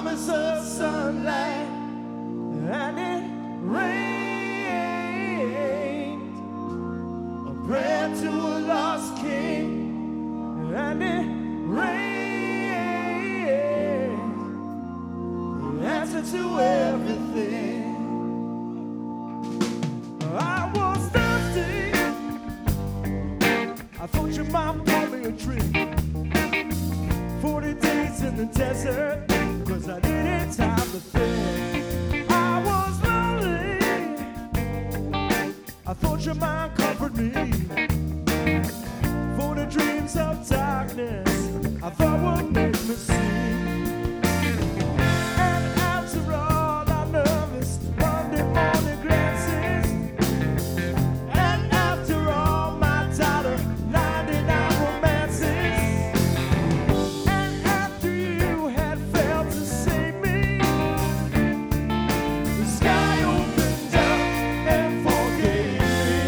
promise of sunlight, and it rained. A prayer to a lost king, and it rained. The answer to everything. I was thirsty. I thought your mom brought me a drink. 40 days in the desert, 'cause I didn't have to think. I was lonely. I thought your mind comforted me. For the dreams of darkness I thought would make me see. And after all our nervous Monday morning glances, and after all my daughter 99 romances, and after you had failed to save me, the sky opened up and forgave me.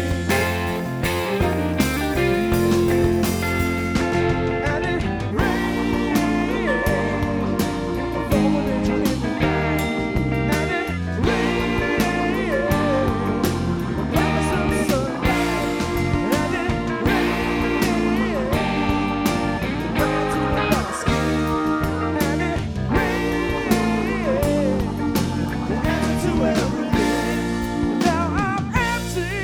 And it rained, falling into the night. And it rained, a promise of sunlight. And it rained, prayer to the lost king. And it rained, the answer to everything. Now I'm empty.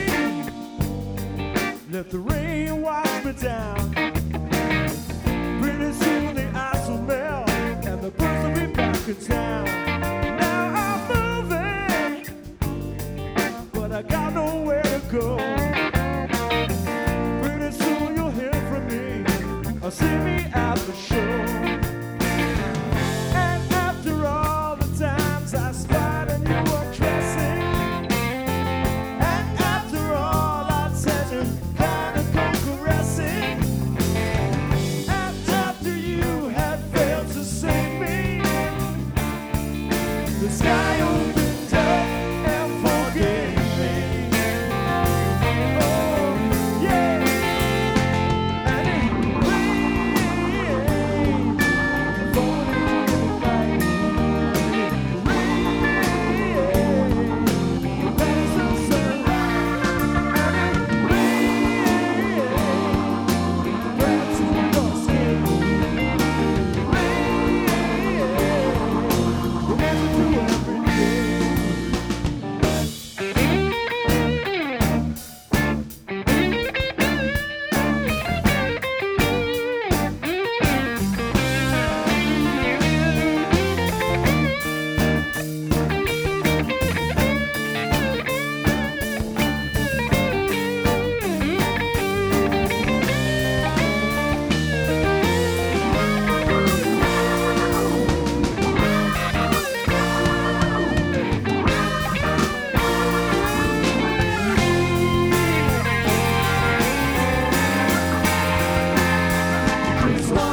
Let the rain wash me down. Pretty soon the ice will melt and the birds will be back in town. Now I'm moving, but I got nowhere to go. Pretty soon you'll hear from me or see me at the show. And after all the times I spied and you were dressing, and after all our tender kind of caressing, and after you had failed to save me, the sky opened up and forgave me. Oh, yeah. And it rained, falling into the night. And it rained, the promise of sunlight. And it rained, prayer to a lost king. Rained, the answer to everything. It's